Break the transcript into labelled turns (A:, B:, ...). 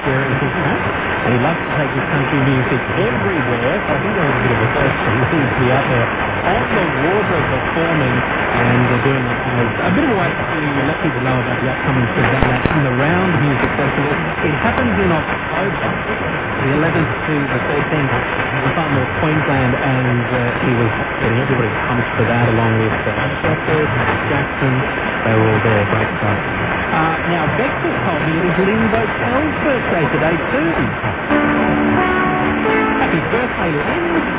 A: experiences, and he loves to take his country music everywhere. So I think there was a bit of a first for Lee to be out there on the water performing and doing it as a bit of a way to let people know about the upcoming Savannah and the Round Music Festival. It happens in October, the 11th to the 13th, in far north Queensland, and he was getting everybody pumped for that, along with Shepherd, Jackson. They were all there. Great stuff. Now, Bex has told me it is Lynn Votel's birthday today too. Happy birthday, Lynn.